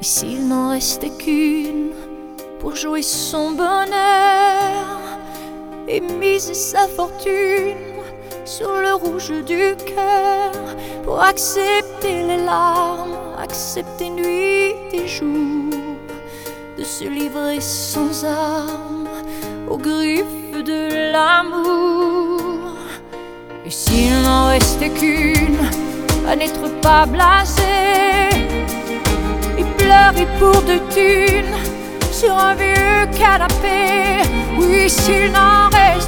Et s'il n'en restait qu'une pour jouer son bonheur et miser sa fortune sur le rouge du cœur, pour accepter les larmes, accepter nuit et jour, de se livrer sans armes aux griffes de l'amour. Et s'il n'en restait qu'une à n'être pas blasé et pleurer pour de thunes sur un vieux canapé, oui, s'il n'en reste